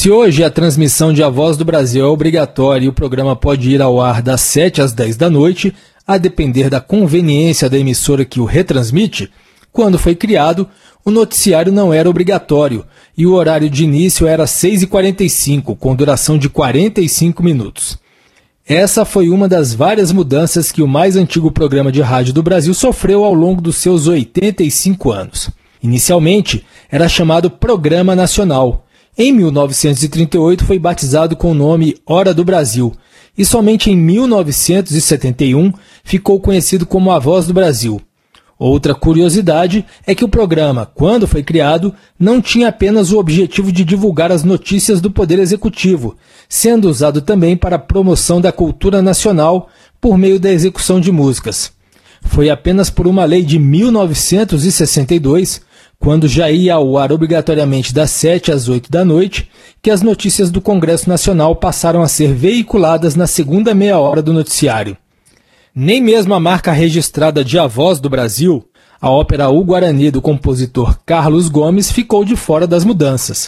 Se hoje a transmissão de A Voz do Brasil é obrigatória e o programa pode ir ao ar das 7 às 10 da noite, a depender da conveniência da emissora que o retransmite, quando foi criado, o noticiário não era obrigatório e o horário de início era 6h45, com duração de 45 minutos. Essa foi uma das várias mudanças que o mais antigo programa de rádio do Brasil sofreu ao longo dos seus 85 anos. Inicialmente, era chamado Programa Nacional. Em 1938 foi batizado com o nome Hora do Brasil e somente em 1971 ficou conhecido como A Voz do Brasil. Outra curiosidade é que o programa, quando foi criado, não tinha apenas o objetivo de divulgar as notícias do Poder Executivo, sendo usado também para a promoção da cultura nacional por meio da execução de músicas. Foi apenas por uma lei de 1962, quando já ia ao ar obrigatoriamente das 7 às 8 da noite, que as notícias do Congresso Nacional passaram a ser veiculadas na segunda meia hora do noticiário. Nem mesmo a marca registrada de A Voz do Brasil, a ópera O Guarani do compositor Carlos Gomes, ficou de fora das mudanças.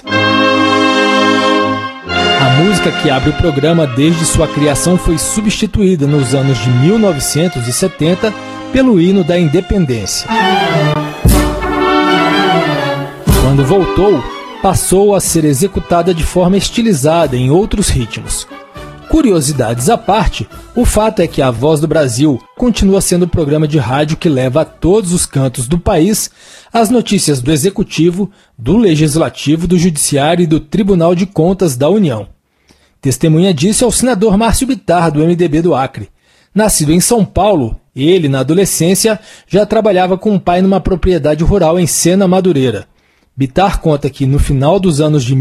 A música que abre o programa desde sua criação foi substituída nos anos de 1970 pelo hino da Independência. Quando voltou, passou a ser executada de forma estilizada em outros ritmos. Curiosidades à parte, o fato é que A Voz do Brasil continua sendo o programa de rádio que leva a todos os cantos do país as notícias do Executivo, do Legislativo, do Judiciário e do Tribunal de Contas da União. Testemunha disso é o senador Márcio Bittar, do MDB do Acre. Nascido em São Paulo, ele, na adolescência, já trabalhava com o pai numa propriedade rural em Sena, Madureira. Bittar conta que, no final dos anos de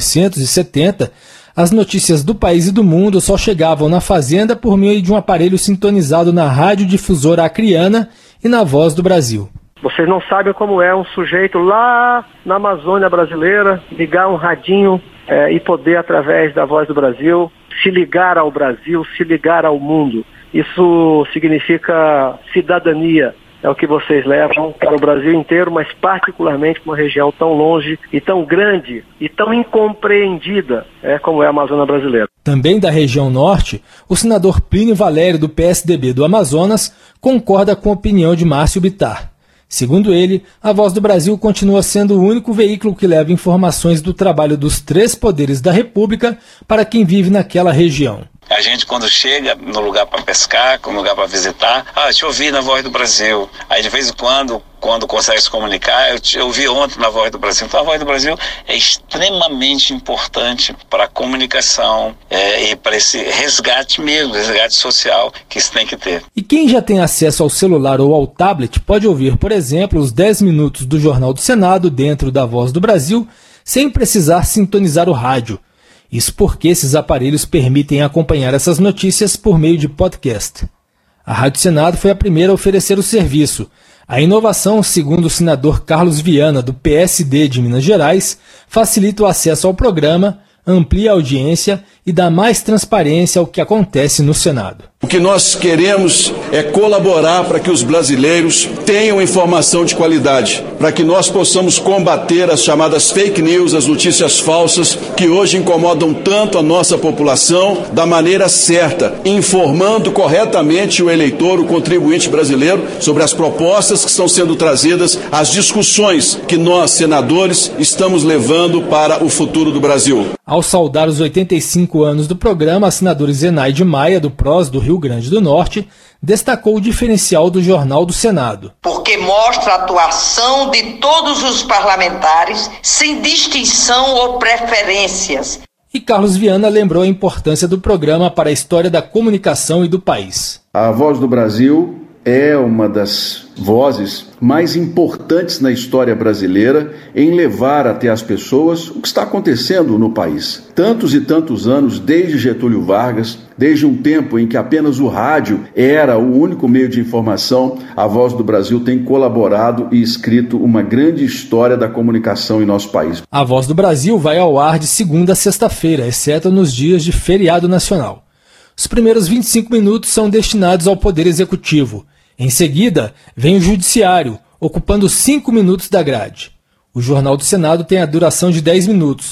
1970, as notícias do país e do mundo só chegavam na fazenda por meio de um aparelho sintonizado na radiodifusora acreana e na Voz do Brasil. Vocês não sabem como é um sujeito lá na Amazônia brasileira ligar um radinho e poder, através da Voz do Brasil, se ligar ao Brasil, se ligar ao mundo. Isso significa cidadania. É o que vocês levam para o Brasil inteiro, mas particularmente para uma região tão longe e tão grande e tão incompreendida como é a Amazônia brasileira. Também da região norte, o senador Plínio Valério, do PSDB do Amazonas, concorda com a opinião de Márcio Bittar. Segundo ele, a Voz do Brasil continua sendo o único veículo que leva informações do trabalho dos 3 poderes da República para quem vive naquela região. A gente, quando chega no lugar para pescar, no lugar para visitar, te ouvi na Voz do Brasil. Aí, de vez em quando consegue se comunicar, eu ouvi ontem na Voz do Brasil. Então, a Voz do Brasil é extremamente importante para a comunicação e para esse resgate mesmo, resgate social que se tem que ter. E quem já tem acesso ao celular ou ao tablet pode ouvir, por exemplo, os 10 minutos do Jornal do Senado dentro da Voz do Brasil, sem precisar sintonizar o rádio. Isso porque esses aparelhos permitem acompanhar essas notícias por meio de podcast. A Rádio Senado foi a primeira a oferecer o serviço. A inovação, segundo o senador Carlos Viana, do PSD de Minas Gerais, facilita o acesso ao programa, amplia a audiência e dá mais transparência ao que acontece no Senado. O que nós queremos é colaborar para que os brasileiros tenham informação de qualidade, para que nós possamos combater as chamadas fake news, as notícias falsas, que hoje incomodam tanto a nossa população, da maneira certa, informando corretamente o eleitor, o contribuinte brasileiro, sobre as propostas que estão sendo trazidas, as discussões que nós, senadores, estamos levando para o futuro do Brasil. Ao saudar os 85 anos do programa, a senadora Zenaide Maia, do PROS do Rio Grande do Norte, destacou o diferencial do Jornal do Senado. Porque mostra a atuação de todos os parlamentares, sem distinção ou preferências. E Carlos Viana lembrou a importância do programa para a história da comunicação e do país. A Voz do Brasil é uma das vozes mais importantes na história brasileira em levar até as pessoas o que está acontecendo no país. Tantos e tantos anos, desde Getúlio Vargas, desde um tempo em que apenas o rádio era o único meio de informação, a Voz do Brasil tem colaborado e escrito uma grande história da comunicação em nosso país. A Voz do Brasil vai ao ar de segunda a sexta-feira, exceto nos dias de feriado nacional. Os primeiros 25 minutos são destinados ao Poder Executivo. Em seguida, vem o Judiciário, ocupando 5 minutos da grade. O Jornal do Senado tem a duração de 10 minutos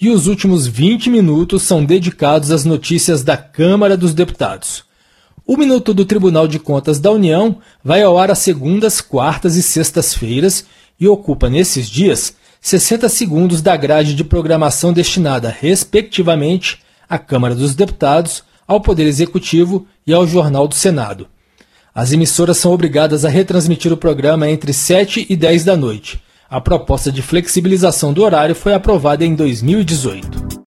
e os últimos 20 minutos são dedicados às notícias da Câmara dos Deputados. O Minuto do Tribunal de Contas da União vai ao ar às segundas, quartas e sextas-feiras e ocupa, nesses dias, 60 segundos da grade de programação destinada, respectivamente, à Câmara dos Deputados, ao Poder Executivo e ao Jornal do Senado. As emissoras são obrigadas a retransmitir o programa entre 7 e 10 da noite. A proposta de flexibilização do horário foi aprovada em 2018.